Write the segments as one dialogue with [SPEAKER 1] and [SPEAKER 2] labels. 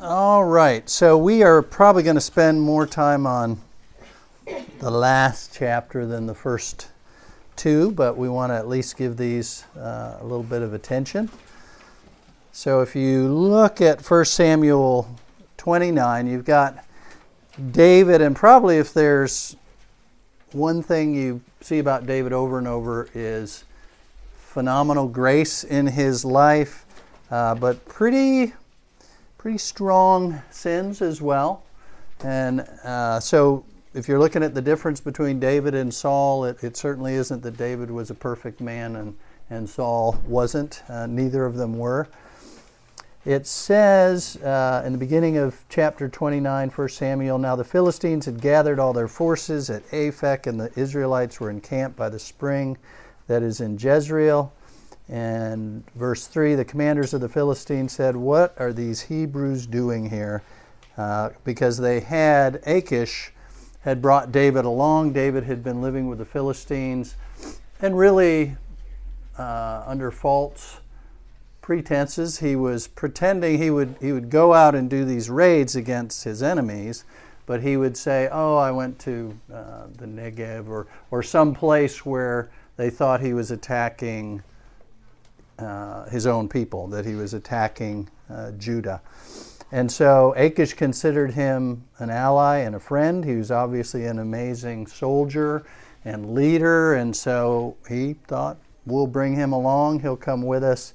[SPEAKER 1] All right, so we are probably going to spend more time on the last chapter than the first two, but we want to at least give these a little bit of attention. So if you look at 1 Samuel 29, you've got David, and probably if there's one thing you see about David over and over is phenomenal grace in his life, but pretty strong sins as well. And so if you're looking at the difference between David and Saul, it certainly isn't that David was a perfect man and Saul wasn't. Neither of them were. It says in the beginning of chapter 29, 1 Samuel, now the Philistines had gathered all their forces at Aphek, and the Israelites were encamped by the spring that is in Jezreel. And verse 3, the commanders of the Philistines said, "What are these Hebrews doing here?" Because they had, Achish had brought David along. David had been living with the Philistines, and really under false pretenses. He was pretending he would go out and do these raids against his enemies, but he would say, "Oh, I went to the Negev," or some place where they thought he was attacking his own people, that he was attacking Judah. And so Achish considered him an ally and a friend. He was obviously an amazing soldier and leader, and so he thought, we'll bring him along, he'll come with us.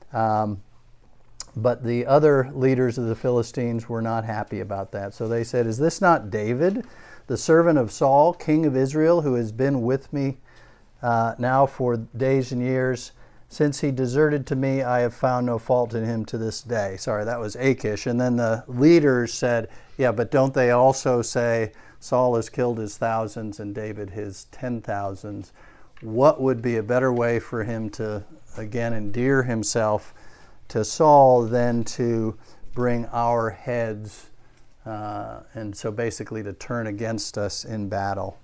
[SPEAKER 1] But the other leaders of the Philistines were not happy about that. So they said, "Is this not David, the servant of Saul, king of Israel, who has been with me now for days and years? Since he deserted to me, I have found no fault in him to this day." Sorry, that was Achish. And then the leaders said, "Yeah, but don't they also say Saul has killed his thousands and David his 10,000s? What would be a better way for him to, again, endear himself to Saul than to bring our heads, and so basically to turn against us in battle?"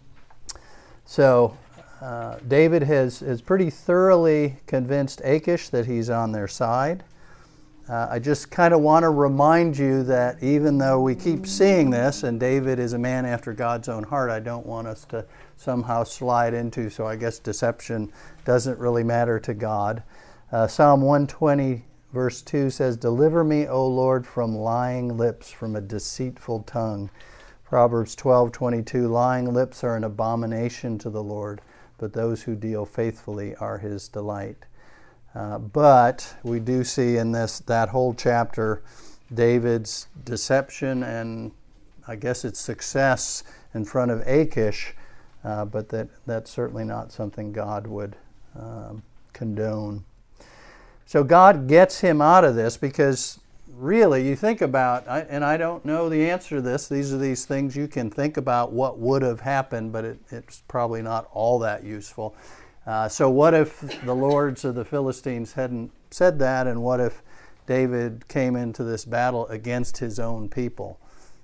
[SPEAKER 1] So David has pretty thoroughly convinced Achish that he's on their side. I just kind of want to remind you that even though we keep seeing this, and David is a man after God's own heart, I don't want us to somehow slide into, so I guess deception doesn't really matter to God. Psalm 120 verse 2 says, "Deliver me, O Lord, from lying lips, from a deceitful tongue." Proverbs 12:22, "Lying lips are an abomination to the Lord, but those who deal faithfully are his delight." But we do see in that whole chapter David's deception and I guess its success in front of Achish, but that's certainly not something God would condone. So God gets him out of this because really you think about, and I don't know the answer to this, these are these things you can think about what would have happened, but it's probably not all that useful. So what if the lords of the Philistines hadn't said that, and what if David came into this battle against his own people?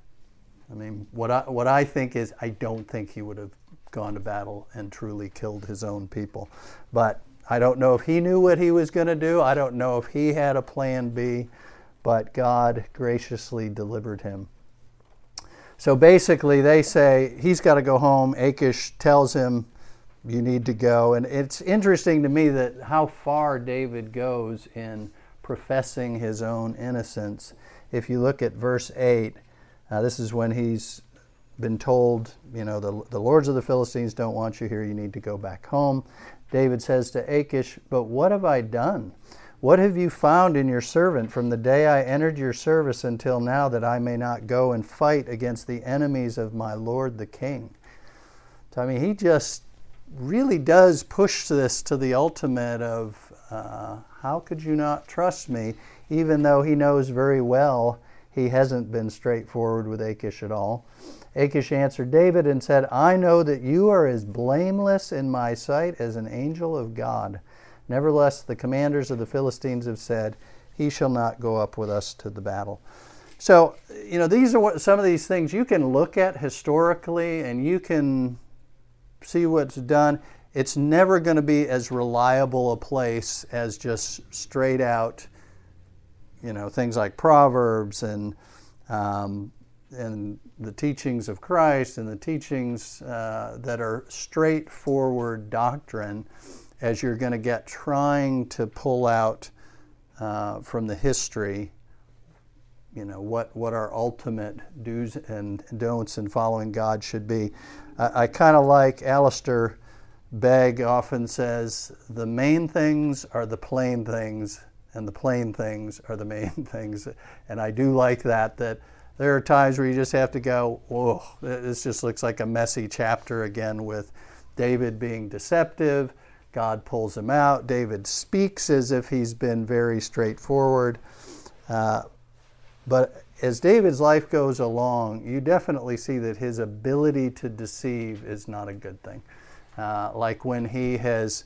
[SPEAKER 1] I mean, what I think is, I don't think he would have gone to battle and truly killed his own people. But I don't know if he knew what he was going to do. I don't know if he had a plan B, but God graciously delivered him. So basically they say he's got to go home. Achish tells him, you need to go. And it's interesting to me that how far David goes in professing his own innocence. If you look at verse 8, this is when he's been told, the lords of the Philistines don't want you here, you need to go back home. David says to Achish, "But what have I done? What have you found in your servant from the day I entered your service until now, that I may not go and fight against the enemies of my lord the king?" So, I mean, he just really does push this to the ultimate of how could you not trust me, even though he knows very well he hasn't been straightforward with Achish at all. Achish answered David and said, "I know that you are as blameless in my sight as an angel of God. Nevertheless, the commanders of the Philistines have said, he shall not go up with us to the battle." So, these are some of these things you can look at historically and you can see what's done. It's never going to be as reliable a place as just straight out things like Proverbs and the teachings of Christ and the teachings that are straightforward doctrine, as you're going to get trying to pull out from the history, what our ultimate do's and don'ts in following God should be. I kind of like Alistair Begg often says, the main things are the plain things, and the plain things are the main things. And I do like that there are times where you just have to go, whoa, this just looks like a messy chapter again, with David being deceptive. God pulls him out. David speaks as if he's been very straightforward. But as David's life goes along, you definitely see that his ability to deceive is not a good thing. Like when he has,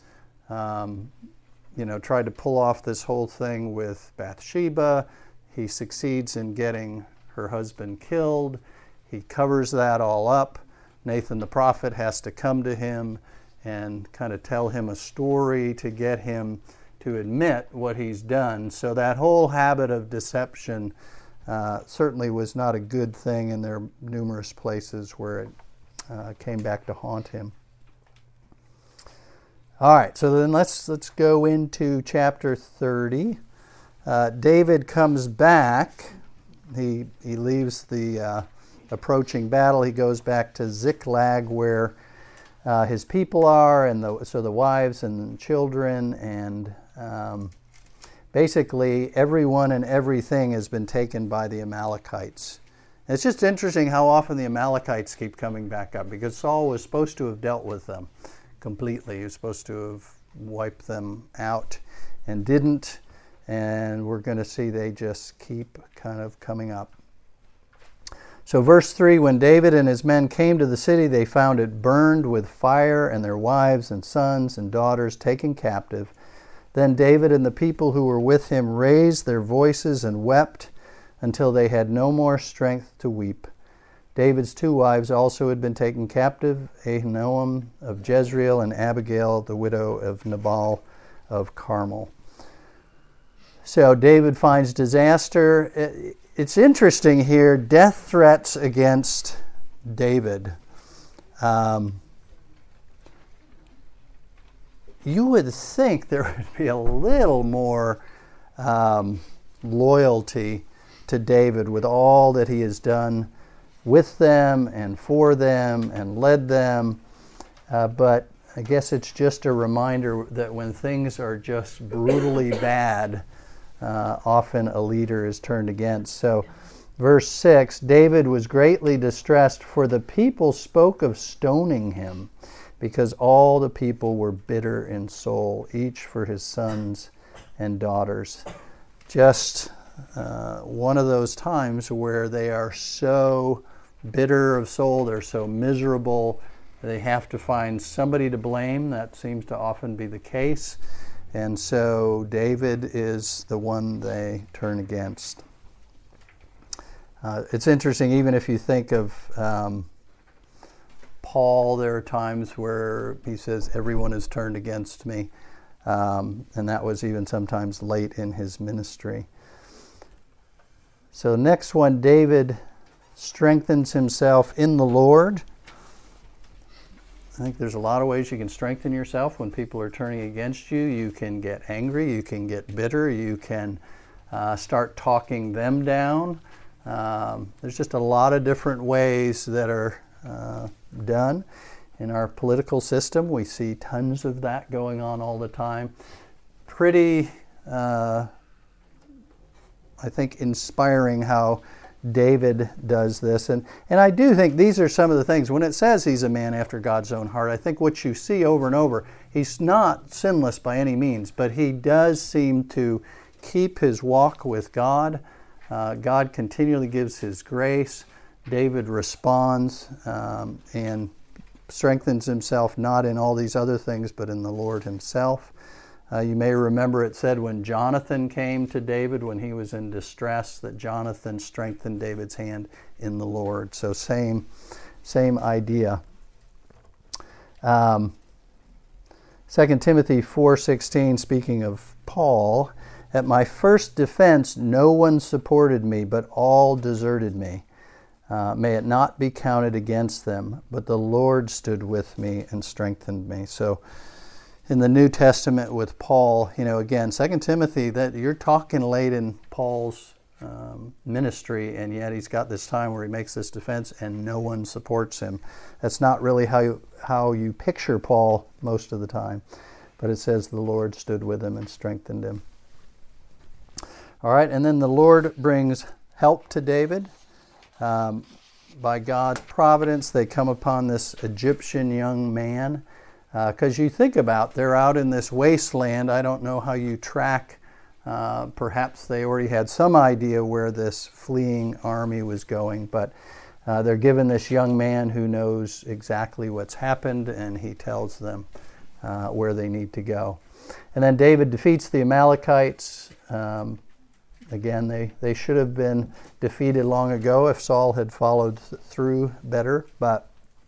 [SPEAKER 1] tried to pull off this whole thing with Bathsheba, he succeeds in getting her husband killed. He covers that all up. Nathan the prophet has to come to him and kind of tell him a story to get him to admit what he's done. So that whole habit of deception certainly was not a good thing, and there are numerous places where it came back to haunt him. All right, so then let's go into chapter 30. David comes back. He leaves the approaching battle. He goes back to Ziklag, where his people are, and so the wives and children, and basically everyone and everything has been taken by the Amalekites. And it's just interesting how often the Amalekites keep coming back up, because Saul was supposed to have dealt with them completely. He was supposed to have wiped them out and didn't, and we're going to see they just keep kind of coming up. So verse 3, when David and his men came to the city, they found it burned with fire, and their wives and sons and daughters taken captive. Then David and the people who were with him raised their voices and wept until they had no more strength to weep. David's two wives also had been taken captive, Ahinoam of Jezreel and Abigail, the widow of Nabal of Carmel. So David finds disaster. It's interesting here, death threats against David. You would think there would be a little more loyalty to David with all that he has done with them and for them and led them. But I guess it's just a reminder that when things are just brutally bad, often a leader is turned against. So verse 6, David was greatly distressed, for the people spoke of stoning him, because all the people were bitter in soul, each for his sons and daughters. Just one of those times where they are so bitter of soul, they're so miserable, they have to find somebody to blame. That seems to often be the case. And so David is the one they turn against. It's interesting, even if you think of Paul, there are times where he says, everyone is turned against me. And that was even sometimes late in his ministry. So next one, David strengthens himself in the Lord. I think there's a lot of ways you can strengthen yourself when people are turning against you. You can get angry, you can get bitter, you can start talking them down. There's just a lot of different ways that are done. In our political system, we see tons of that going on all the time. Pretty, I think, inspiring how David does this. And I do think these are some of the things. When it says he's a man after God's own heart, I think what you see over and over, he's not sinless by any means, but he does seem to keep his walk with God. God continually gives his grace. David responds and strengthens himself not in all these other things, but in the Lord himself. You may remember it said when Jonathan came to David when he was in distress, that Jonathan strengthened David's hand in the Lord. So same idea. 2 Timothy 4:16, speaking of Paul, At my first defense, no one supported me, but all deserted me. May it not be counted against them, but the Lord stood with me and strengthened me. So in the New Testament with Paul, again, 2 Timothy, that you're talking late in Paul's ministry, and yet he's got this time where he makes this defense and no one supports him. That's not really how you picture Paul most of the time. But it says the Lord stood with him and strengthened him. All right, and then the Lord brings help to David. By God's providence, they come upon this Egyptian young man. Because you think about, they're out in this wasteland. I don't know how you track. Perhaps they already had some idea where this fleeing army was going. But they're given this young man who knows exactly what's happened, and he tells them where they need to go. And then David defeats the Amalekites. Again, they should have been defeated long ago if Saul had followed through better, but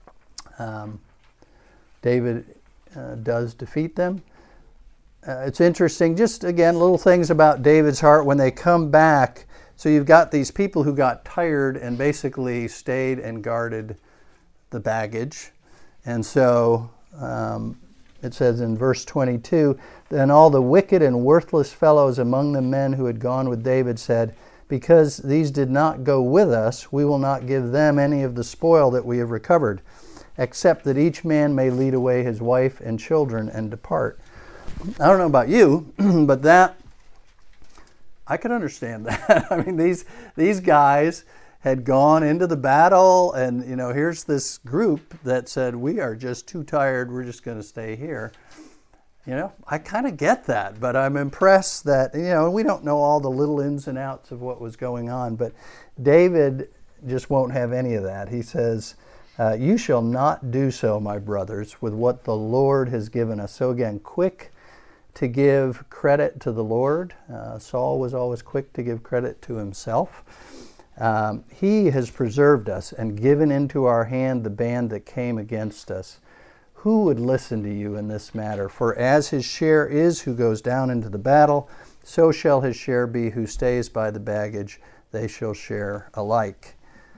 [SPEAKER 1] David does defeat them. It's interesting, just again, little things about David's heart when they come back. So you've got these people who got tired and basically stayed and guarded the baggage. And so it says in verse 22, then all the wicked and worthless fellows among the men who had gone with David said, because these did not go with us, we will not give them any of the spoil that we have recovered, except that each man may lead away his wife and children and depart. I don't know about you, but that, I could understand that. I mean, these guys had gone into the battle, and here's this group that said, we are just too tired, we're just going to stay here. I kind of get that, but I'm impressed that, we don't know all the little ins and outs of what was going on, but David just won't have any of that. He says, you shall not do so, my brothers, with what the Lord has given us. So again, quick to give credit to the Lord. Saul was always quick to give credit to himself. He has preserved us and given into our hand the band that came against us. Who would listen to you in this matter? For as his share is who goes down into the battle, so shall his share be who stays by the baggage. They shall share alike.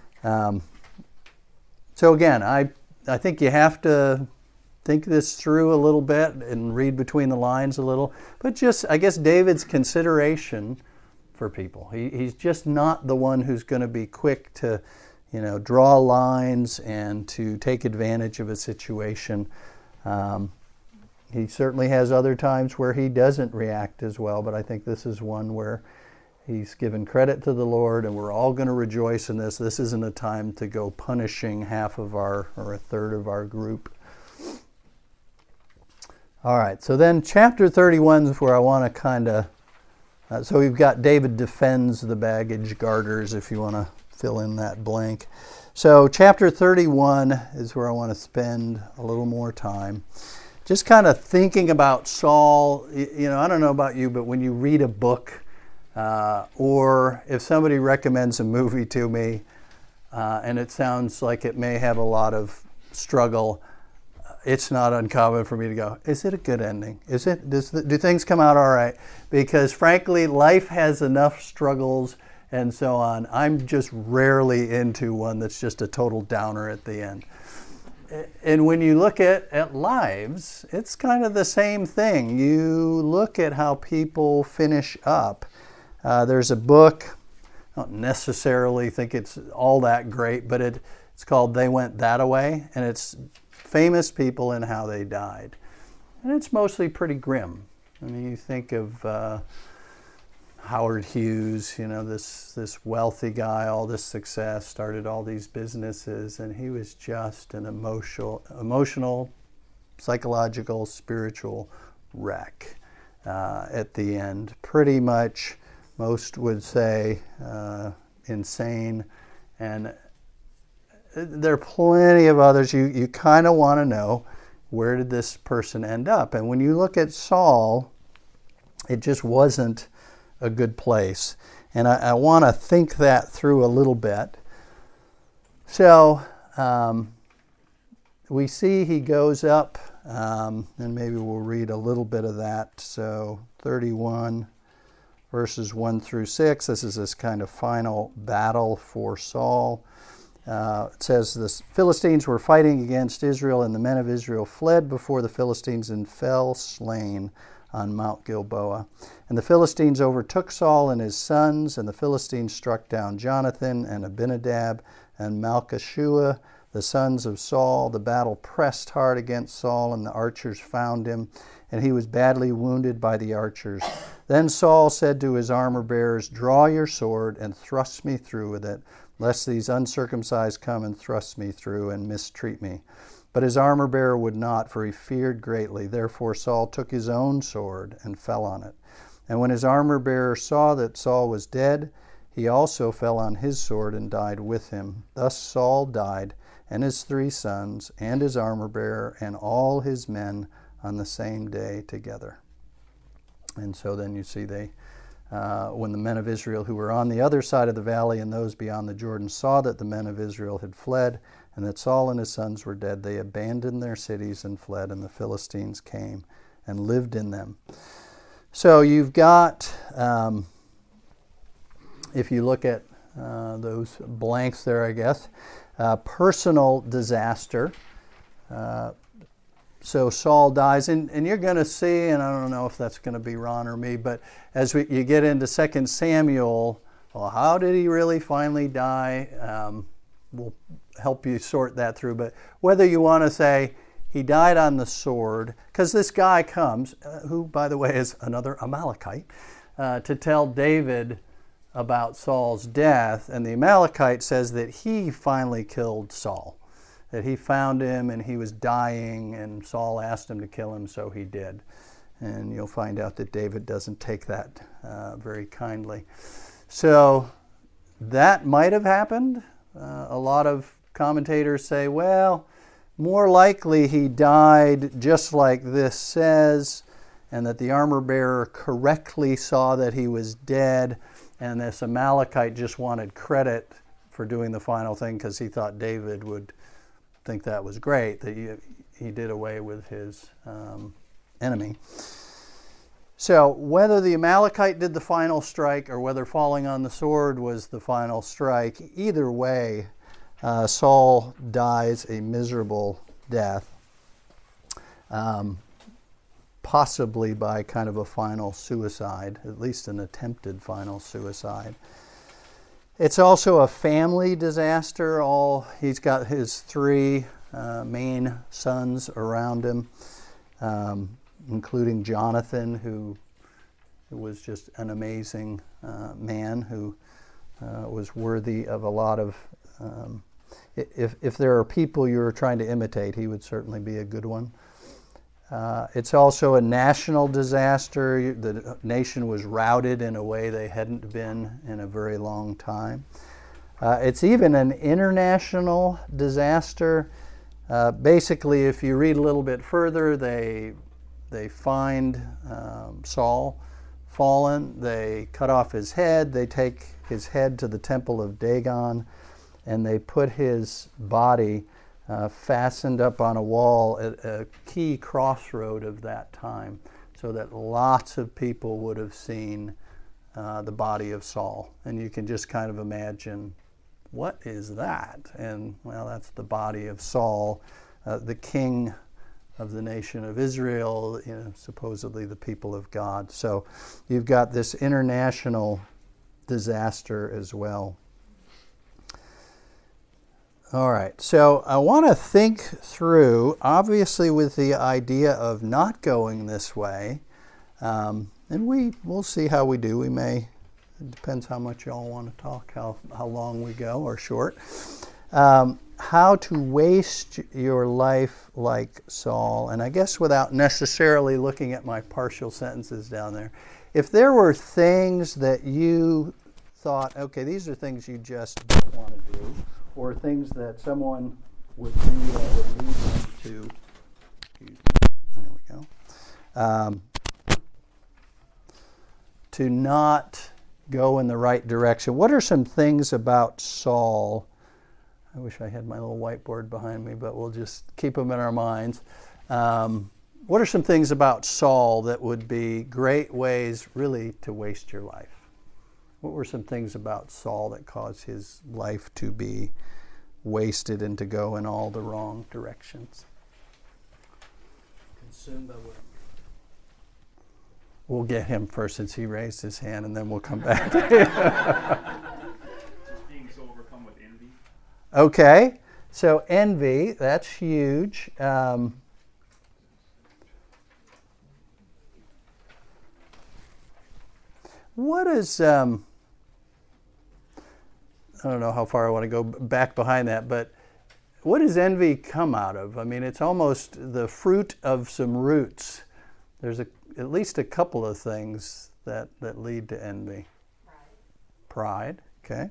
[SPEAKER 1] So again, I think you have to think this through a little bit and read between the lines a little. But just, I guess, David's consideration for people. He's just not the one who's going to be quick to draw lines and to take advantage of a situation. He certainly has other times where he doesn't react as well, but I think this is one where he's given credit to the Lord, and we're all going to rejoice in this. This isn't a time to go punishing half of our, or a third of our group. All right, so then chapter 31 is where I want to kind of, so we've got David defends the baggage guarders, if you want to fill in that blank. So chapter 31 is where I want to spend a little more time. Just kind of thinking about Saul. I don't know about you, but when you read a book, or if somebody recommends a movie to me, and it sounds like it may have a lot of struggle, it's not uncommon for me to go, is it a good ending? Do things come out all right? Because frankly, life has enough struggles and so on. I'm just rarely into one that's just a total downer at the end. And when you look at lives, it's kind of the same thing. You look at how people finish up. There's a book, I don't necessarily think it's all that great, but it's called They Went That-A-Way, and it's famous people and how they died. And it's mostly pretty grim. I mean, you think of Howard Hughes, this wealthy guy, all this success, started all these businesses, and he was just an emotional, psychological, spiritual wreck at the end. Pretty much, most would say, insane. And there are plenty of others. You kind of want to know, where did this person end up? And when you look at Saul, it just wasn't a good place. And I want to think that through a little bit. So we see he goes up, and maybe we'll read a little bit of that. So 31, verses 1 through 6. This is this kind of final battle for Saul. It says the Philistines were fighting against Israel, and the men of Israel fled before the Philistines and fell slain on Mount Gilboa. And the Philistines overtook Saul and his sons, and the Philistines struck down Jonathan and Abinadab and Malchishua, the sons of Saul. The battle pressed hard against Saul, and the archers found him, and he was badly wounded by the archers. Then Saul said to his armor-bearers, "Draw your sword and thrust me through with it, lest these uncircumcised come and thrust me through and mistreat me." But his armor-bearer would not, for he feared greatly. Therefore Saul took his own sword and fell on it. And when his armor-bearer saw that Saul was dead, he also fell on his sword and died with him. Thus Saul died, and his 3 sons, and his armor-bearer, and all his men on the same day together. And so then you see when the men of Israel who were on the other side of the valley and those beyond the Jordan saw that the men of Israel had fled, and that Saul and his sons were dead, they abandoned their cities and fled, and the Philistines came and lived in them. So you've got, if you look at those blanks there, I guess, personal disaster. So Saul dies, and you're going to see, and I don't know if that's going to be Ron or me, but as you get into 2 Samuel, well, how did he really finally die? We'll help you sort that through. But whether you want to say he died on the sword, because this guy comes, who, by the way, is another Amalekite, to tell David about Saul's death, and the Amalekite says that he finally killed Saul, that he found him and he was dying, and Saul asked him to kill him, so he did. And you'll find out that David doesn't take that very kindly. So that might have happened. A lot of commentators say, well, more likely he died just like this says, and that the armor-bearer correctly saw that he was dead, and this Amalekite just wanted credit for doing the final thing because he thought David would think that was great, that he did away with his enemy. So whether the Amalekite did the final strike or whether falling on the sword was the final strike, either way, Saul dies a miserable death, possibly by kind of a final suicide, at least an attempted final suicide. It's also a family disaster. He's got his 3 main sons around him, including Jonathan, who was just an amazing man who was worthy of a lot of... If there are people you're trying to imitate, he would certainly be a good one. It's also a national disaster. The nation was routed in a way they hadn't been in a very long time. It's even an international disaster. Basically, if you read a little bit further, they find Saul fallen. They cut off his head. They take his head to the temple of Dagon, and they put his body fastened up on a wall at a key crossroad of that time, so that lots of people would have seen the body of Saul. And you can just kind of imagine, what is that? And, well, that's the body of Saul, the king of the nation of Israel, supposedly the people of God. So you've got this international disaster as well. All right, so I want to think through, obviously with the idea of not going this way, and we'll see how we do. It depends how much y'all want to talk, how long we go or short. How to waste your life like Saul, and I guess without necessarily looking at my partial sentences down there. If there were things that you thought, okay, these are things you just don't want to do, or things that someone would do that would lead them to, there we go, to not go in the right direction. What are some things about Saul? I wish I had my little whiteboard behind me, but we'll just keep them in our minds. what are some things about Saul that would be great ways really to waste your life? What were some things about Saul that caused his life to be wasted and to go in all the wrong directions?
[SPEAKER 2] Consumed by what?
[SPEAKER 1] We'll get him first since he raised his hand, and then we'll come back to him.
[SPEAKER 3] Being so overcome with envy.
[SPEAKER 1] Okay, so envy, that's huge. What is, I don't know how far I want to go back behind that, but what does envy come out of? I mean, it's almost the fruit of some roots. There's at least a couple of things that lead to envy. Pride, okay.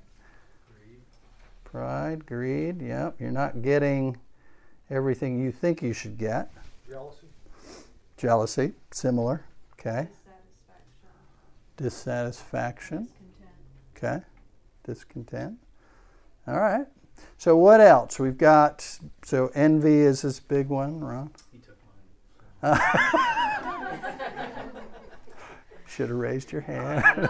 [SPEAKER 1] Pride, greed, yeah. You're not getting everything you think you should get. Jealousy, similar, okay. Dissatisfaction. Okay. Discontent. All right. So what else? We've got, so envy is this big one, Ron?
[SPEAKER 2] He took mine.
[SPEAKER 1] Should have raised your hand.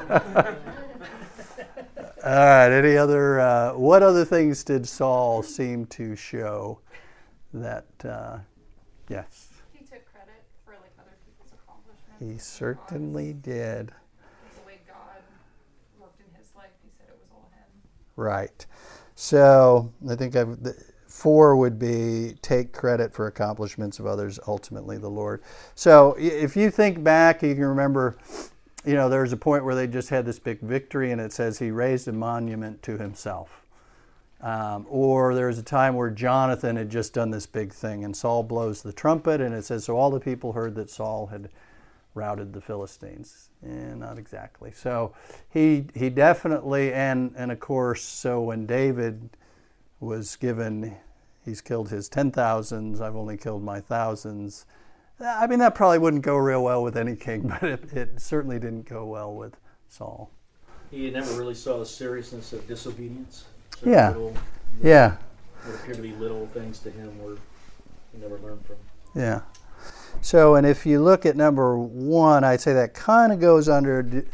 [SPEAKER 1] All right. Any other, what other things did Saul seem to show that, yes?
[SPEAKER 4] He took credit for like other people's accomplishments.
[SPEAKER 1] He certainly did.
[SPEAKER 4] The way God worked in his life, he said it was all him.
[SPEAKER 1] Right. So I think 4 would be take credit for accomplishments of others, ultimately the Lord. So if you think back, you can remember, there was a point where they just had this big victory, and it says he raised a monument to himself. Or there was a time where Jonathan had just done this big thing, and Saul blows the trumpet, and it says, so all the people heard that Saul had routed the Philistines. Not exactly. So he definitely, and of course, so when David was given, he's killed his 10,000s, I've only killed my thousands. I mean, that probably wouldn't go real well with any king, but it certainly didn't go well with Saul.
[SPEAKER 2] He never really saw the seriousness of disobedience. So
[SPEAKER 1] Yeah. Yeah.
[SPEAKER 2] What appeared to be little things to him were he never learned from.
[SPEAKER 1] Yeah. So, and if you look at number 1, I'd say that kind of goes under,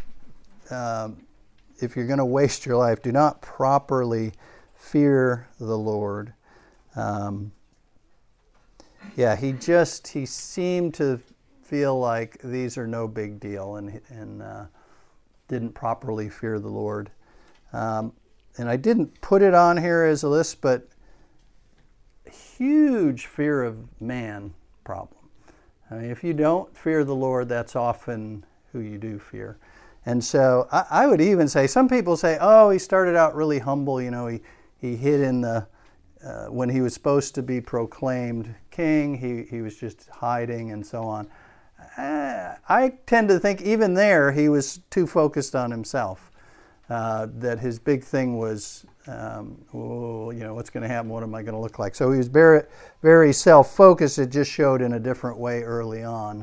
[SPEAKER 1] if you're going to waste your life, do not properly fear the Lord. He seemed to feel like these are no big deal and didn't properly fear the Lord. And I didn't put it on here as a list, but huge fear of man problem. I mean, if you don't fear the Lord, that's often who you do fear. And so I would even say, some people say, oh, he started out really humble, he hid in the, when he was supposed to be proclaimed king, he was just hiding and so on. I tend to think even there he was too focused on himself, that his big thing was, what's going to happen? What am I going to look like? So he was very, very self-focused. It just showed in a different way early on.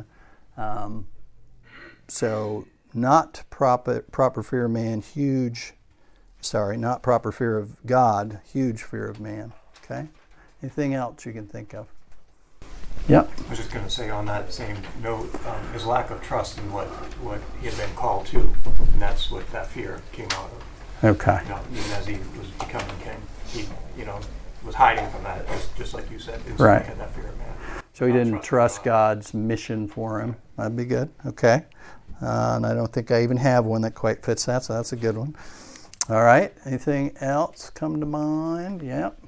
[SPEAKER 1] So not proper fear of man, not proper fear of God, huge fear of man. Okay? Anything else you can think of? Yep.
[SPEAKER 5] I was just going to say on that same note, his lack of trust in what he had been called to, and that's what that fear came out of.
[SPEAKER 1] Okay.
[SPEAKER 5] Even as he was becoming king, he was hiding from that, just like you said.
[SPEAKER 1] Right.
[SPEAKER 5] He had that fear of man.
[SPEAKER 1] So he didn't trust God's mission for him. That'd be good. Okay. And I don't think I even have one that quite fits that, so that's a good one. All right. Anything else come to mind? Yep.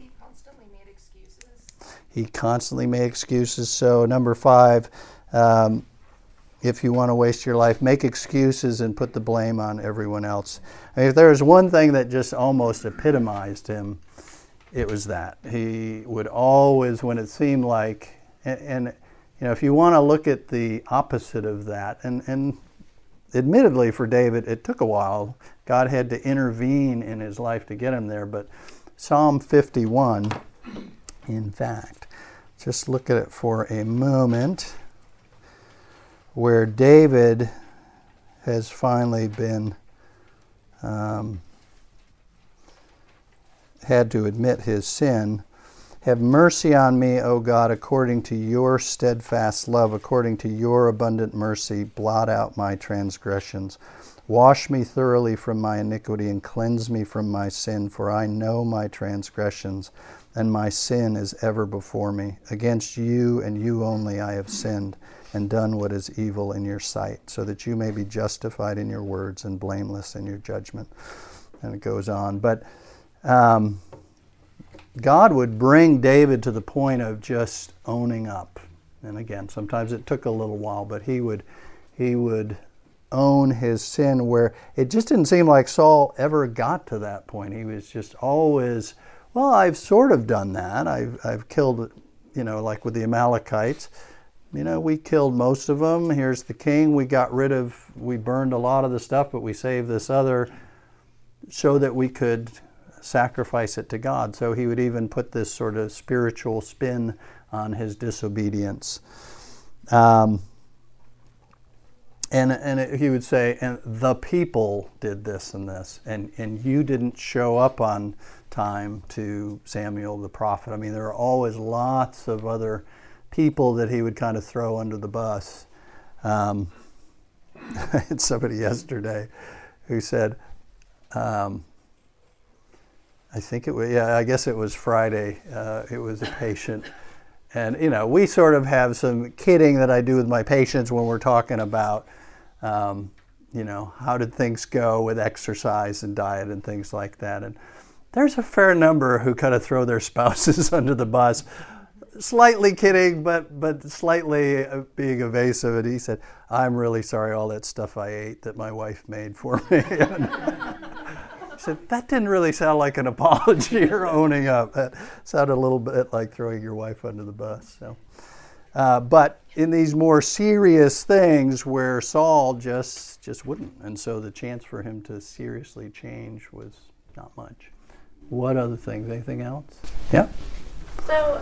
[SPEAKER 1] He constantly made excuses. So number 5, if you want to waste your life, make excuses and put the blame on everyone else. I mean, if there was one thing that just almost epitomized him, it was that. He would always, when it seemed like, and if you want to look at the opposite of that, and admittedly for David, it took a while. God had to intervene in his life to get him there, but Psalm 51, in fact, just look at it for a moment, where David has finally been had to admit his sin. Have mercy on me, O God, according to your steadfast love, according to your abundant mercy. Blot out my transgressions. Wash me thoroughly from my iniquity and cleanse me from my sin, for I know my transgressions, and my sin is ever before me. Against you and you only I have sinned and done what is evil in your sight, so that you may be justified in your words and blameless in your judgment. And it goes on. But God would bring David to the point of just owning up. And again, sometimes it took a little while, but he would own his sin, where it just didn't seem like Saul ever got to that point. He was just always, well, I've sort of done that. I've killed, like with the Amalekites. We killed most of them. Here's the king. We burned a lot of the stuff, but we saved this other so that we could sacrifice it to God. So he would even put this sort of spiritual spin on his disobedience. And he would say, and the people did this and this, and you didn't show up on time to Samuel the prophet. I mean, there are always lots of other people that he would kind of throw under the bus. I had somebody yesterday who said, I guess it was Friday. It was a patient. And, we sort of have some kidding that I do with my patients when we're talking about, how did things go with exercise and diet and things like that. And there's a fair number who kind of throw their spouses under the bus, slightly kidding, but slightly being evasive. And he said, I'm really sorry all that stuff I ate that my wife made for me. He said, that didn't really sound like an apology or owning up. That sounded a little bit like throwing your wife under the bus. So, but in these more serious things where Saul just wouldn't. And so the chance for him to seriously change was not much. What other things? Anything else? Yeah?
[SPEAKER 6] So,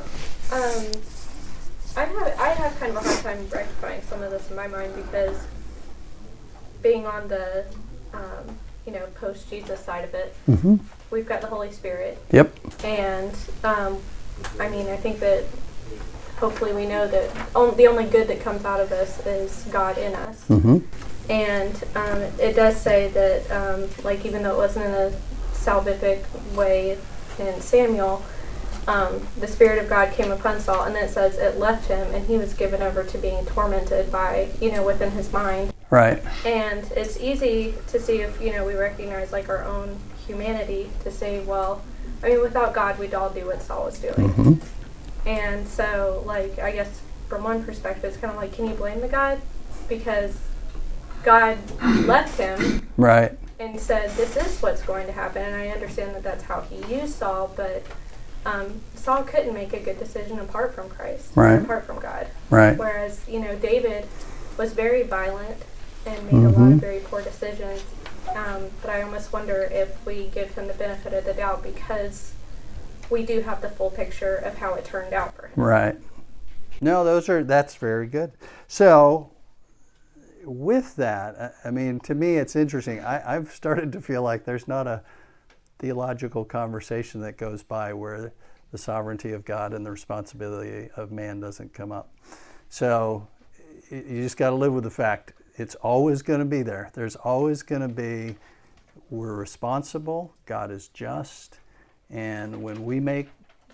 [SPEAKER 6] I have kind of a hard time rectifying some of this in my mind, because being on the post-Jesus side of it, we've got the Holy Spirit.
[SPEAKER 1] Yep.
[SPEAKER 6] And, I think that hopefully we know that the only good that comes out of this is God in us.
[SPEAKER 1] Mm-hmm.
[SPEAKER 6] And it does say that, even though it wasn't in a salvific way in Samuel, the Spirit of God came upon Saul, and then it says it left him, and he was given over to being tormented by, within his mind.
[SPEAKER 1] Right.
[SPEAKER 6] And it's easy to see if, we recognize, our own humanity, to say, well, without God, we'd all do what Saul was doing.
[SPEAKER 1] Mm-hmm.
[SPEAKER 6] And so, I guess from one perspective, it's kind of like, can you blame the God? Because God left him.
[SPEAKER 1] Right.
[SPEAKER 6] And said, this is what's going to happen. And I understand that that's how he used Saul, but Saul couldn't make a good decision apart from Christ,
[SPEAKER 1] right,
[SPEAKER 6] apart from God.
[SPEAKER 1] Right.
[SPEAKER 6] Whereas, David was very violent and made a lot of very poor decisions. But I almost wonder if we give him the benefit of the doubt, because we do have the full picture of how it turned out for him.
[SPEAKER 1] Right. No, that's very good. So, with that, to me it's interesting. I've started to feel like there's not a theological conversation that goes by where the sovereignty of God and the responsibility of man doesn't come up. So you just got to live with the fact it's always going to be there. There's always going to be, we're responsible, God is just, and when we make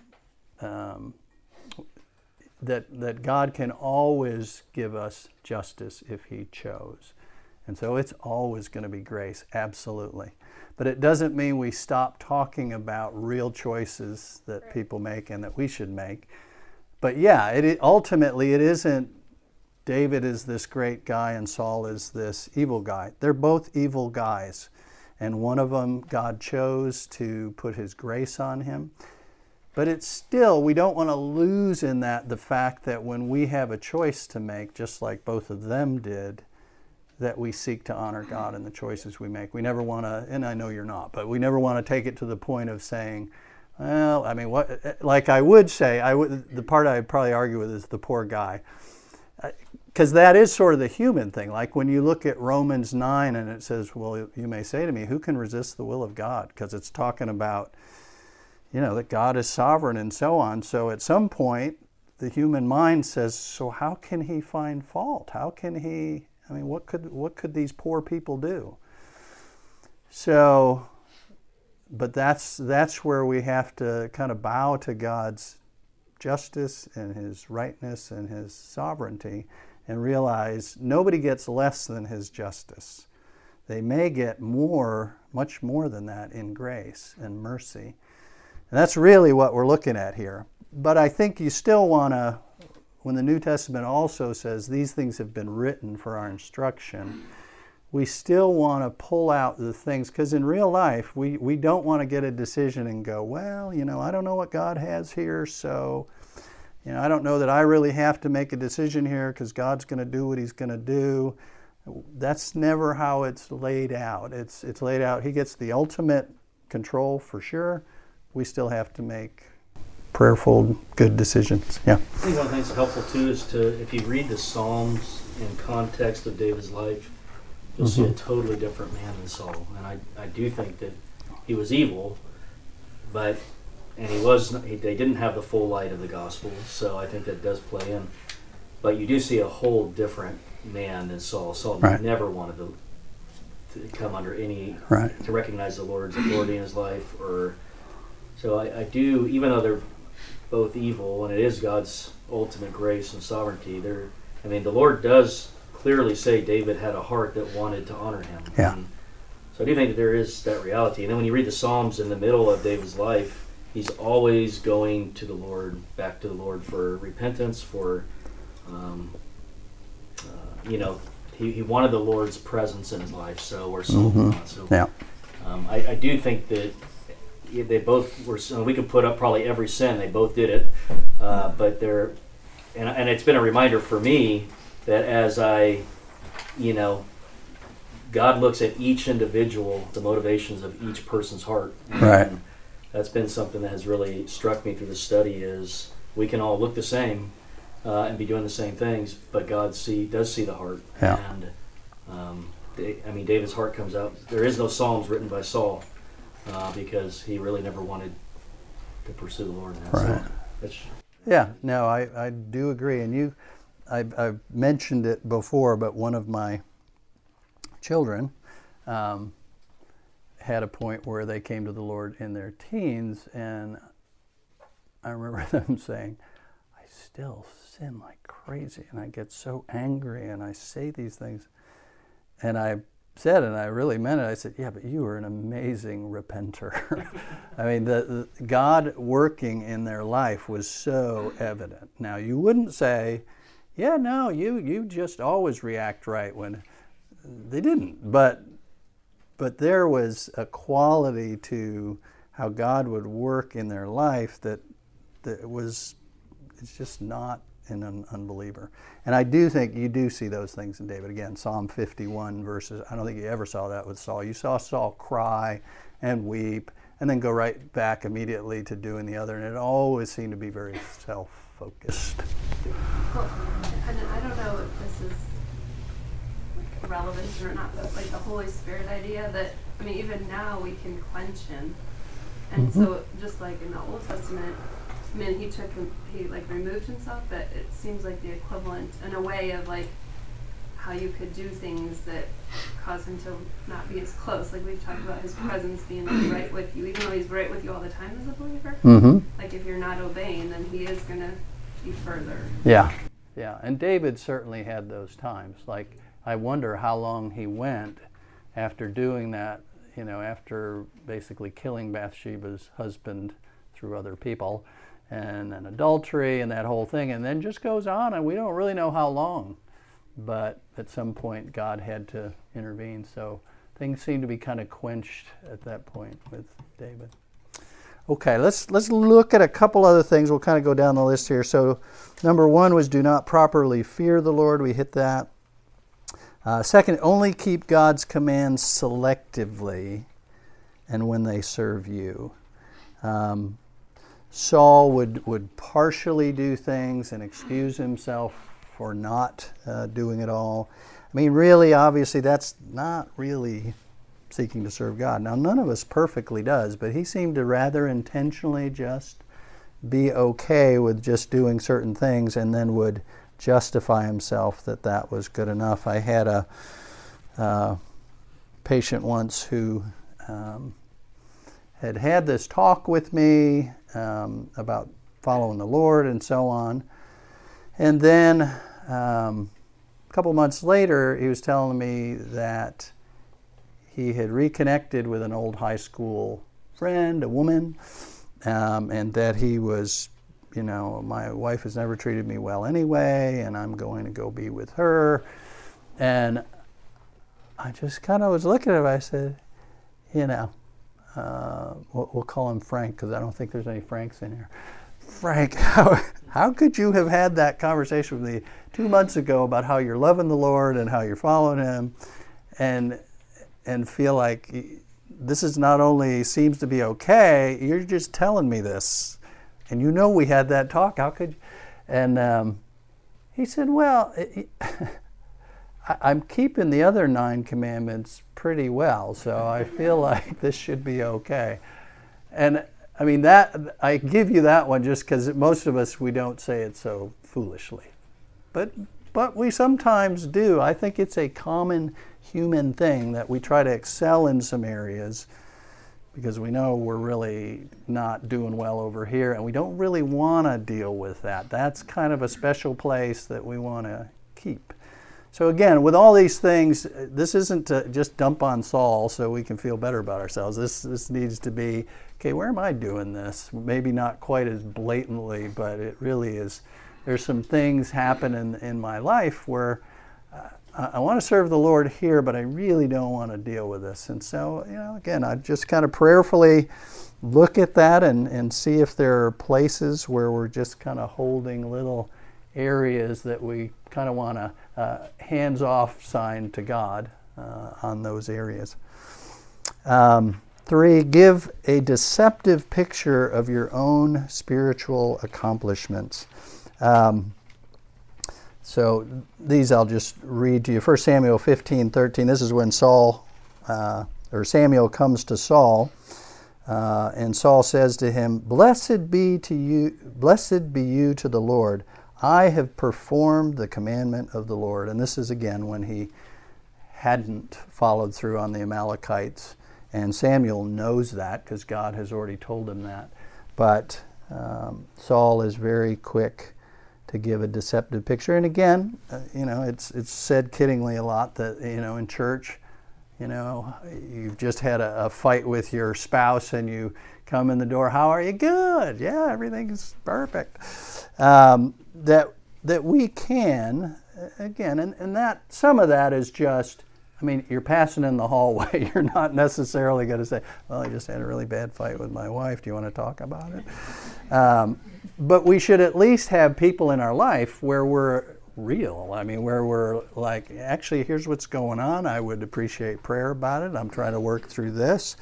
[SPEAKER 1] that God can always give us justice if he chose. And so it's always going to be grace, absolutely. But it doesn't mean we stop talking about real choices that people make and that we should make. But yeah, ultimately it isn't David is this great guy and Saul is this evil guy. They're both evil guys. And one of them, God chose to put his grace on him. But it's still, we don't want to lose in that the fact that when we have a choice to make, just like both of them did, that we seek to honor God in the choices we make. We never want to, and I know you're not, but we never want to take it to the point of saying, well, what, like I would say, the part I'd probably argue with is the poor guy. Because that is sort of the human thing. Like when you look at Romans 9 and it says, well, you may say to me, who can resist the will of God? Because it's talking about, that God is sovereign and so on. So at some point, the human mind says, so how can he find fault? How can he, what could these poor people do? So, but that's where we have to kind of bow to God's justice and his rightness and his sovereignty and realize nobody gets less than his justice. They may get more, much more than that in grace and mercy. And that's really what we're looking at here. But I think you still want to, when the New Testament also says these things have been written for our instruction, we still want to pull out the things, because in real life, we don't want to get a decision and go, well, I don't know what God has here, so, I don't know that I really have to make a decision here because God's going to do what he's going to do. That's never how it's laid out. It's laid out, he gets the ultimate control for sure. We still have to make prayerful, good decisions. Yeah.
[SPEAKER 2] I think one of the things that's helpful too is if you read the Psalms in context of David's life, you'll see a totally different man than Saul. And I do think that he was evil, they didn't have the full light of the gospel, so I think that does play in. But you do see a whole different man than Saul. Saul never wanted to come under any, to recognize the Lord's authority in his life, so I do, even though they're both evil, and it is God's ultimate grace and sovereignty, the Lord does clearly say David had a heart that wanted to honor him.
[SPEAKER 1] Yeah.
[SPEAKER 2] And so I do think that there is that reality. And then when you read the Psalms in the middle of David's life, he's always going to the Lord, back to the Lord for repentance, for, he wanted the Lord's presence in his life, so we're so.
[SPEAKER 1] Yeah.
[SPEAKER 2] I do think that they both were, we could put up probably every sin, they both did it, but and it's been a reminder for me that as God looks at each individual, the motivations of each person's heart. And that's been something that has really struck me through the study is we can all look the same and be doing the same things, but God does see the heart.
[SPEAKER 1] Yeah.
[SPEAKER 2] And David's heart comes out. There is no Psalms written by Saul because he really never wanted to pursue the Lord.
[SPEAKER 1] I do agree. And I've mentioned it before, but one of my children had a point where they came to the Lord in their teens, and I remember them saying, I still sin like crazy, and I get so angry, and I say these things. And I said, and I really meant it, I said, yeah, but you were an amazing repenter. The God working in their life was so evident. Now, you wouldn't say, yeah, no, you just always react right when they didn't. But there was a quality to how God would work in their life that it's just not in an unbeliever. And I do think you do see those things in David. Again, Psalm 51 verses, I don't think you ever saw that with Saul. You saw Saul cry and weep and then go right back immediately to doing the other, and it always seemed to be very self-focused.
[SPEAKER 4] Well, and I don't know if this is relevant or not, but the Holy Spirit idea that, even now we can quench him. And so just like in the Old Testament, he removed himself, but it seems like the equivalent in a way of how you could do things that cause him to not be as close. Like we've talked about his presence being right with you, even though he's right with you all the time as a believer. If you're not obeying, then he is going to be further.
[SPEAKER 1] Yeah. And David certainly had those times. I wonder how long he went after doing that, after basically killing Bathsheba's husband through other people, and then adultery and that whole thing, and then just goes on, and we don't really know how long. But at some point, God had to intervene. So things seem to be kind of quenched at that point with David. Okay, let's look at a couple other things. We'll kind of go down the list here. So number one was do not properly fear the Lord. We hit that. Second, only keep God's commands selectively and when they serve you. Saul would partially do things and excuse himself for not doing it all. Really, obviously, that's not really seeking to serve God. Now, none of us perfectly does, but he seemed to rather intentionally just be okay with just doing certain things and then would justify himself that that was good enough. I had a patient once who had this talk with me about following the Lord and so on. And then a couple months later, he was telling me that he had reconnected with an old high school friend, a woman, and that he was, my wife has never treated me well anyway, and I'm going to go be with her. And I just kind of was looking at him. I said, we'll call him Frank because I don't think there's any Franks in here. Frank, how could you have had that conversation with me 2 months ago about how you're loving the Lord and how you're following him and feel like this is not only seems to be okay, you're just telling me this. And we had that talk. How could you? And he said, well, I'm keeping the other 9 commandments pretty well, so I feel like this should be okay. And I mean, that I give you that one just because most of us, we don't say it so foolishly. But we sometimes do. I think it's a common human thing that we try to excel in some areas because we know we're really not doing well over here, and we don't really want to deal with that. That's kind of a special place that we want to keep. So again, with all these things, this isn't to just dump on Saul so we can feel better about ourselves. This needs to be, okay, where am I doing this? Maybe not quite as blatantly, but it really is. There's some things happen in my life where I want to serve the Lord here, but I really don't want to deal with this. And so, again, I just kind of prayerfully look at that and see if there are places where we're just kind of holding little areas that we kind of want to hands-off sign to God on those areas. 3, give a deceptive picture of your own spiritual accomplishments. So these I'll just read to you. 1 Samuel 15:13. This is when Samuel comes to Saul, and Saul says to him, blessed be you to the Lord. I have performed the commandment of the Lord. And this is again when he hadn't followed through on the Amalekites. And Samuel knows that because God has already told him that. But Saul is very quick to give a deceptive picture. And again, it's said kiddingly a lot that, in church, you've just had a fight with your spouse and you come in the door, how are you? Good. Yeah, everything's perfect. That we can, again, and that some of that is just, you're passing in the hallway. You're not necessarily going to say, well, I just had a really bad fight with my wife. Do you want to talk about it? But we should at least have people in our life where we're real. Where we're like, actually, here's what's going on. I would appreciate prayer about it. I'm trying to work through this.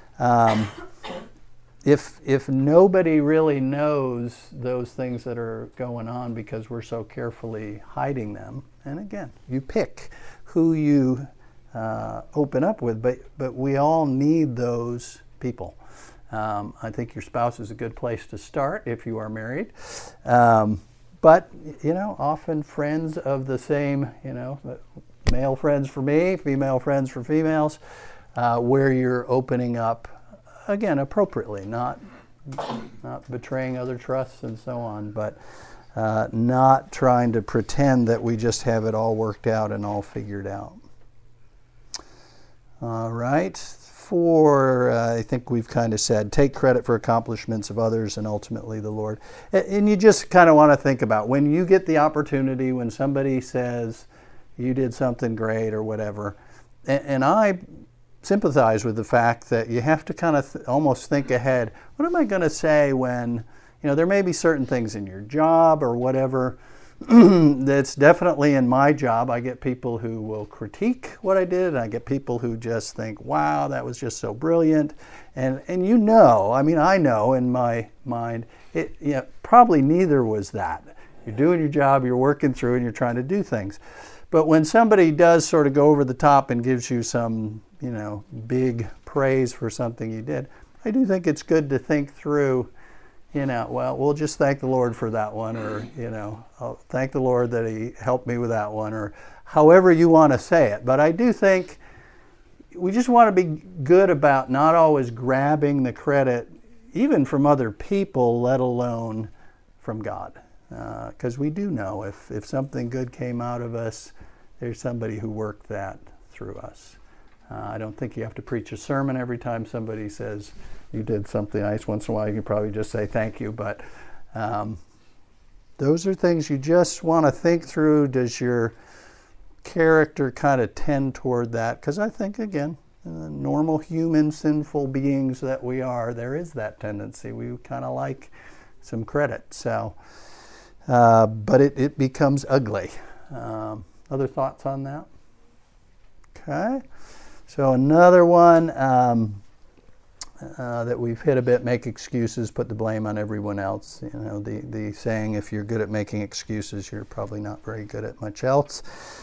[SPEAKER 1] If nobody really knows those things that are going on because we're so carefully hiding them, and again, you pick who you open up with, but we all need those people. I think your spouse is a good place to start if you are married. But, often friends of the same, male friends for me, female friends for females, where you're opening up, again, appropriately, not betraying other trusts and so on, but not trying to pretend that we just have it all worked out and all figured out. All right. 4, I think we've kind of said, take credit for accomplishments of others and ultimately the Lord. And you just kind of want to think about when you get the opportunity, when somebody says you did something great or whatever, and I sympathize with the fact that you have to kind of almost think ahead. What am I going to say when, there may be certain things in your job or whatever that's definitely in my job. I get people who will critique what I did, and I get people who just think, wow, that was just so brilliant. And I know in my mind, probably neither was that. You're doing your job, you're working through, and you're trying to do things. But when somebody does sort of go over the top and gives you some big praise for something you did. I do think it's good to think through, well, we'll just thank the Lord for that one, or, I'll thank the Lord that he helped me with that one, or however you want to say it. But I do think we just want to be good about not always grabbing the credit, even from other people, let alone from God. Because we do know if something good came out of us, there's somebody who worked that through us. I don't think you have to preach a sermon every time somebody says you did something nice. Once in a while you can probably just say thank you, but those are things you just want to think through. Does your character kind of tend toward that? Because I think, again, normal human sinful beings that we are, there is that tendency. We kind of like some credit. So, but it becomes ugly. Other thoughts on that? Okay. So another one that we've hit a bit, make excuses, put the blame on everyone else. The saying, if you're good at making excuses, you're probably not very good at much else.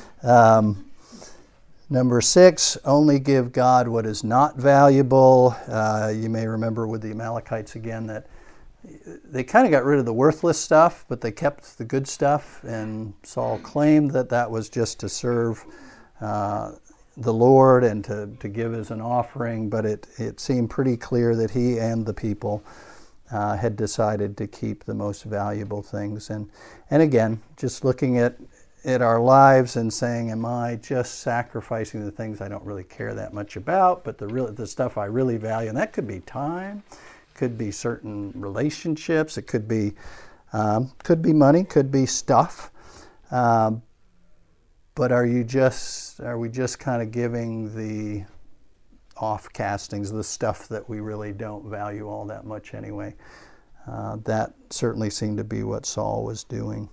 [SPEAKER 1] Number 6, only give God what is not valuable. You may remember with the Amalekites again that they kind of got rid of the worthless stuff, but they kept the good stuff, and Saul claimed that was just to serve the Lord and to give as an offering, but it seemed pretty clear that he and the people had decided to keep the most valuable things. And again, just looking at our lives and saying, am I just sacrificing the things I don't really care that much about, but the stuff I really value? And that could be time, could be certain relationships, it could be money, could be stuff. But are we just kind of giving the off-castings, the stuff that we really don't value all that much anyway? That certainly seemed to be what Saul was doing.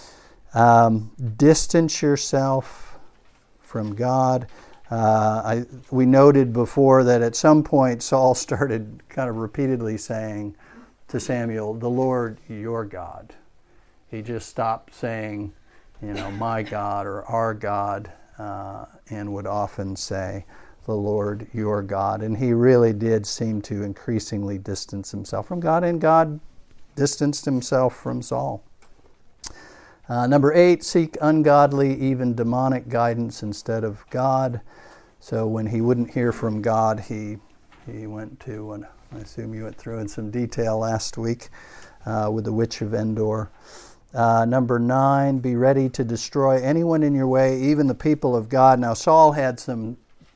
[SPEAKER 1] Distance yourself from God. We noted before that at some point Saul started kind of repeatedly saying to Samuel, the Lord your God. He just stopped saying, my God or our God, and would often say, the Lord your God. And he really did seem to increasingly distance himself from God, and God distanced himself from Saul. Number 8, seek ungodly, even demonic guidance instead of God. So when he wouldn't hear from God, he went to, and I assume you went through in some detail last week with the witch of Endor. Number 9, be ready to destroy anyone in your way, even the people of God. Now Saul had some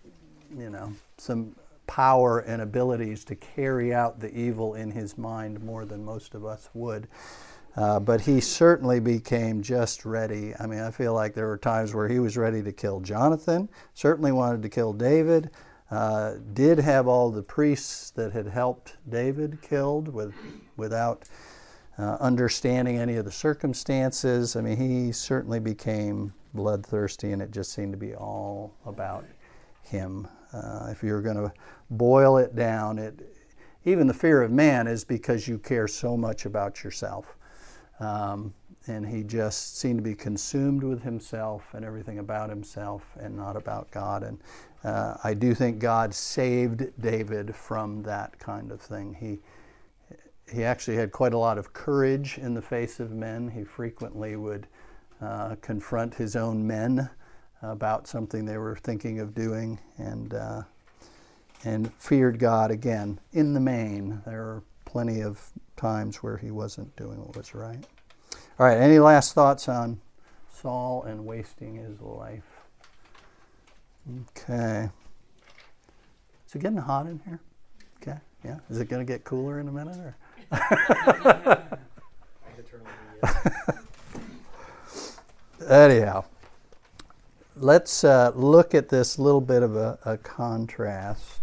[SPEAKER 1] power and abilities to carry out the evil in his mind more than most of us would. But he certainly became just ready. I mean, I feel like there were times where he was ready to kill Jonathan, certainly wanted to kill David, did have all the priests that had helped David killed without understanding any of the circumstances. I mean, he certainly became bloodthirsty, and it just seemed to be all about him. If you're going to boil it down, even the fear of man is because you care so much about yourself. And he just seemed to be consumed with himself and everything about himself and not about God. And I do think God saved David from that kind of thing. He actually had quite a lot of courage in the face of men. He frequently would confront his own men about something they were thinking of doing, and feared God again. In the main, there are plenty of times where he wasn't doing what was right. All right, any last thoughts on Saul and wasting his life? Okay. Is it getting hot in here? Okay, yeah. Is it going to get cooler in a minute? Or? Anyhow, let's look at this little bit of a contrast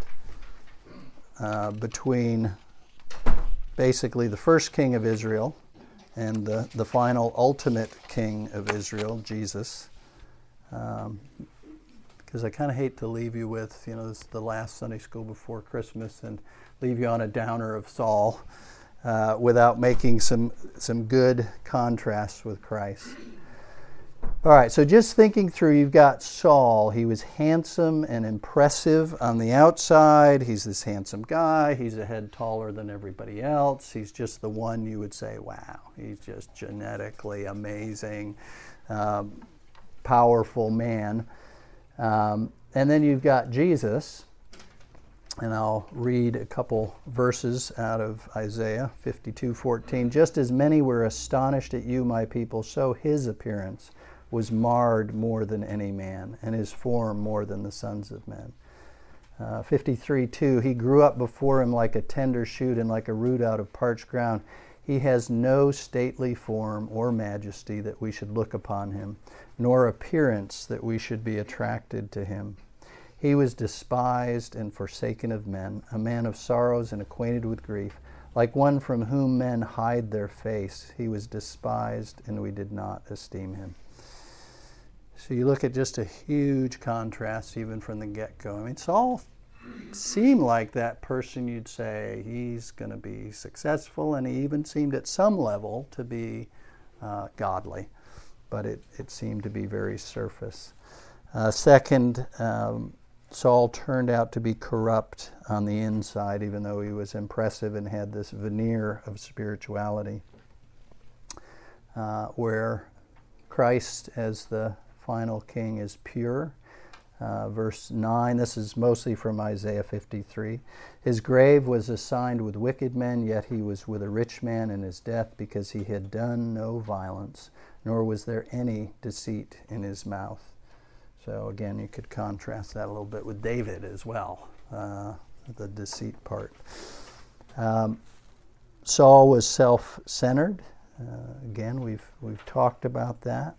[SPEAKER 1] between basically the first king of Israel and the final ultimate king of Israel, Jesus. Because I kind of hate to leave you with, this is the last Sunday school before Christmas, and leave you on a downer of Saul without making some good contrasts with Christ. All right, so just thinking through, you've got Saul. He was handsome and impressive on the outside. He's this handsome guy. He's a head taller than everybody else. He's just the one you would say, wow, he's just genetically amazing, powerful man. And then you've got Jesus, and I'll read a couple verses out of Isaiah 52:14. Just as many were astonished at you, my people, so his appearance was marred more than any man, and his form more than the sons of men. 53:2, he grew up before him like a tender shoot and like a root out of parched ground. He has no stately form or majesty that we should look upon him, nor appearance that we should be attracted to him. He was despised and forsaken of men, a man of sorrows and acquainted with grief, like one from whom men hide their face. He was despised, and we did not esteem him. So you look at just a huge contrast even from the get-go. I mean, Saul seemed like that person you'd say he's going to be successful, and he even seemed at some level to be godly, but it seemed to be very surface. Second, Saul turned out to be corrupt on the inside, even though he was impressive and had this veneer of spirituality, where Christ as the final king is pure. Verse 9, this is mostly from Isaiah 53. His grave was assigned with wicked men, yet he was with a rich man in his death, because he had done no violence, nor was there any deceit in his mouth. So again, you could contrast that a little bit with David as well, the deceit part. Saul was self-centered. Again, we've talked about that.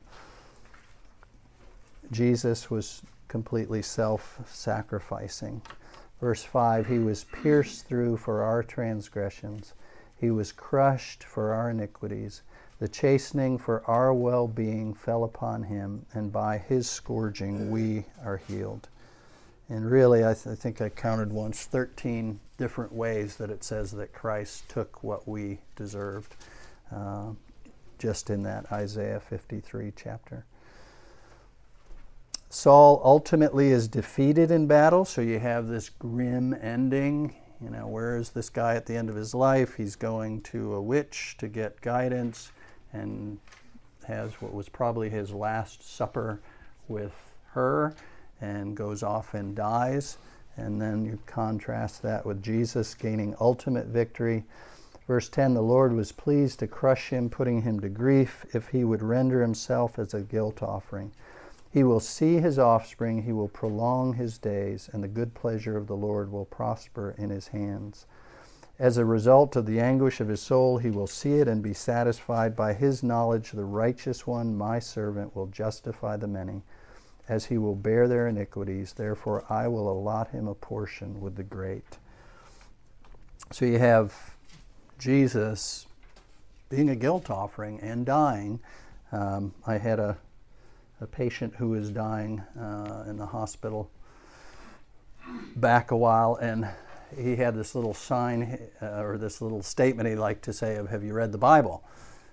[SPEAKER 1] Jesus was completely self-sacrificing. Verse 5, he was pierced through for our transgressions. He was crushed for our iniquities. The chastening for our well-being fell upon him, and by his scourging we are healed. And really, I think I counted once 13 different ways that it says that Christ took what we deserved, just in that Isaiah 53 chapter. Saul ultimately is defeated in battle, so you have this grim ending. You know, where is this guy at the end of his life? He's going to a witch to get guidance and has what was probably his last supper with her and goes off and dies. And then you contrast that with Jesus gaining ultimate victory. Verse 10, the Lord was pleased to crush him, putting him to grief, if he would render himself as a guilt offering. He will see his offspring, he will prolong his days, and the good pleasure of the Lord will prosper in his hands. As a result of the anguish of his soul, he will see it and be satisfied. By his knowledge, the righteous one, my servant, will justify the many, as he will bear their iniquities. Therefore, I will allot him a portion with the great. So you have Jesus being a guilt offering and dying. I had a patient who was dying in the hospital back a while, and he had this little sign or this little statement he liked to say of, have you read the Bible?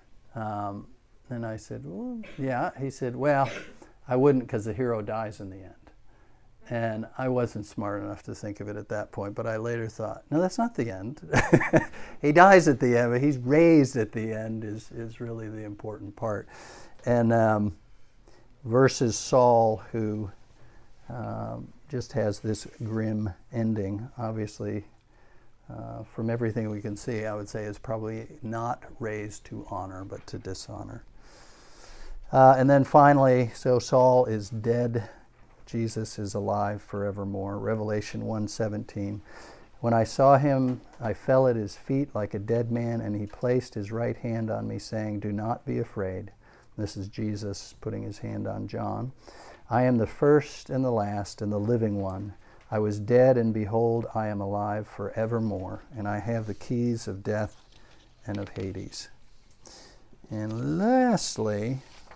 [SPEAKER 1] And I said, well, yeah. He said, well, I wouldn't, because the hero dies in the end. And I wasn't smart enough to think of it at that point, but I later thought, no, that's not the end. He dies at the end, but he's raised at the end is really the important part. And versus Saul, who just has this grim ending. Obviously, from everything we can see, I would say is probably not raised to honor, but to dishonor. And then finally, so Saul is dead. Jesus is alive forevermore. Revelation 1:17. When I saw him, I fell at his feet like a dead man, and he placed his right hand on me, saying, do not be afraid. This is Jesus putting his hand on John. I am the first and the last and the living one. I was dead, and behold, I am alive forevermore, and I have the keys of death and of Hades. And lastly,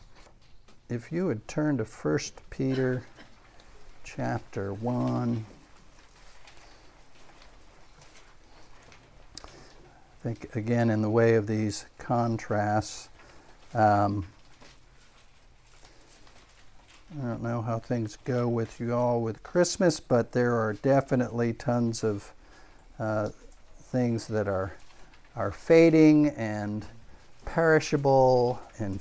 [SPEAKER 1] if you would turn to 1 Peter chapter 1. I think, again, in the way of these contrasts, I don't know how things go with you all with Christmas, but there are definitely tons of things that are fading and perishable and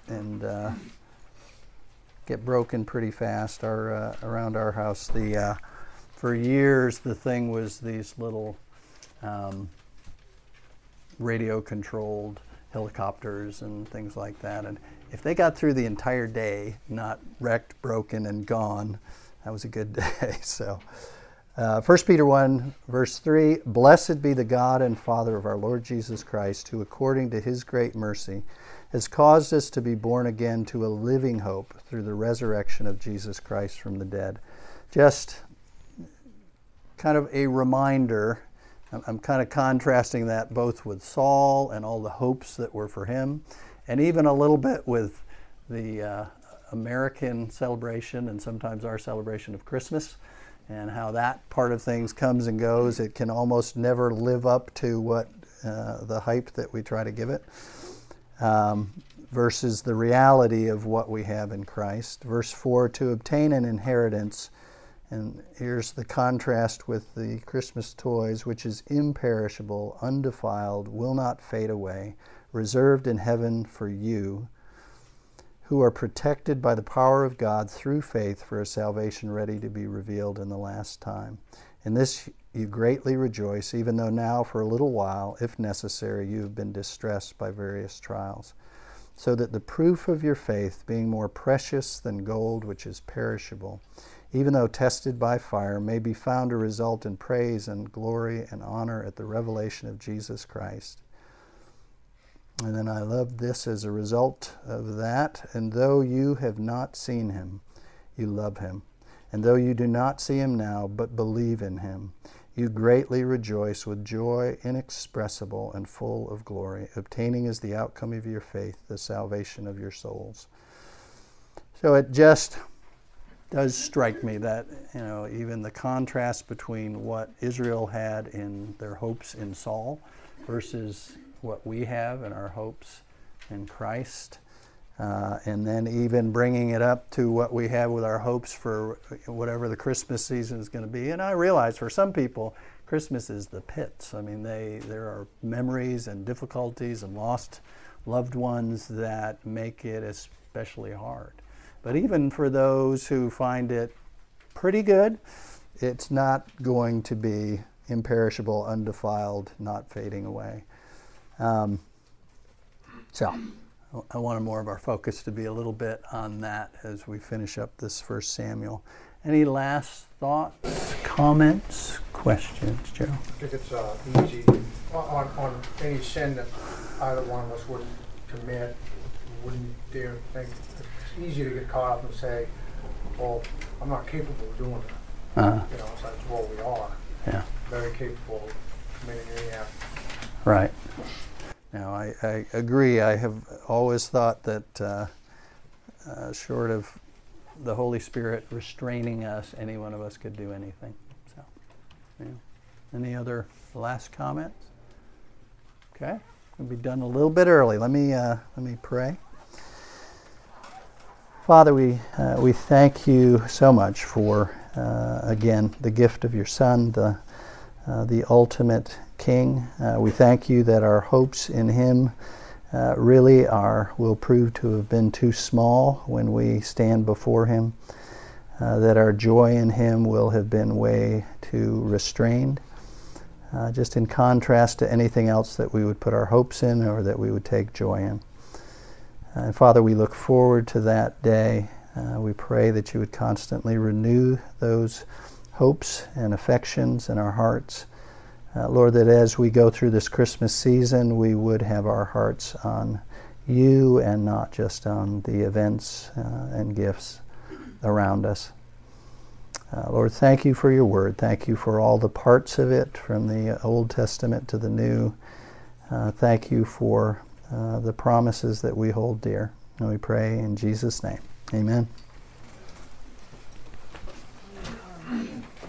[SPEAKER 1] get broken pretty fast. Around our house, for years the thing was these little radio-controlled helicopters and things like that. And if they got through the entire day not wrecked, broken, and gone, that was a good day. So 1 Peter 1, verse 3, Blessed be the God and Father of our Lord Jesus Christ, who according to his great mercy has caused us to be born again to a living hope through the resurrection of Jesus Christ from the dead. Just kind of a reminder. I'm kind of contrasting that both with Saul and all the hopes that were for him, and even a little bit with the American celebration and sometimes our celebration of Christmas, and how that part of things comes and goes. It can almost never live up to what the hype that we try to give it, versus the reality of what we have in Christ. Verse 4, to obtain an inheritance. And here's the contrast with the Christmas toys, which is imperishable, undefiled, will not fade away, reserved in heaven for you, who are protected by the power of God through faith for a salvation ready to be revealed in the last time. In this you greatly rejoice, even though now for a little while, if necessary, you have been distressed by various trials, so that the proof of your faith, being more precious than gold which is perishable, even though tested by fire, may be found to result in praise and glory and honor at the revelation of Jesus Christ. And then I love this as a result of that. And though you have not seen him, you love him. And though you do not see him now, but believe in him, you greatly rejoice with joy inexpressible and full of glory, obtaining as the outcome of your faith the salvation of your souls. So it just does strike me that, even the contrast between what Israel had in their hopes in Saul versus what we have in our hopes in Christ, and then even bringing it up to what we have with our hopes for whatever the Christmas season is going to be. And I realize for some people, Christmas is the pits. I mean, there are memories and difficulties and lost loved ones that make it especially hard. But even for those who find it pretty good, it's not going to be imperishable, undefiled, not fading away. So I wanted more of our focus to be a little bit on that as we finish up this 1 Samuel. Any last thoughts, comments, questions, Joe?
[SPEAKER 7] I think it's easy on any sin that either one of us would commit, wouldn't dare think. It's easy to get caught up and say, well, I'm not capable of doing that. It's like, well, we are.
[SPEAKER 1] Yeah.
[SPEAKER 7] Very capable of committing any act.
[SPEAKER 1] Right. Now, I agree. I have always thought that short of the Holy Spirit restraining us, any one of us could do anything. So, yeah. Any other last comments? Okay. We'll be done a little bit early. Let me pray. Father, we thank you so much for again the gift of your Son, the ultimate King. We thank you that our hopes in him really will prove to have been too small when we stand before him, that our joy in him will have been way too restrained, just in contrast to anything else that we would put our hopes in or that we would take joy in. And Father, we look forward to that day. We pray that you would constantly renew those hopes and affections in our hearts. Lord, that as we go through this Christmas season, we would have our hearts on you and not just on the events and gifts around us. Lord, thank you for your word. Thank you for all the parts of it, from the Old Testament to the New. Thank you for the promises that we hold dear. And we pray in Jesus' name. Amen.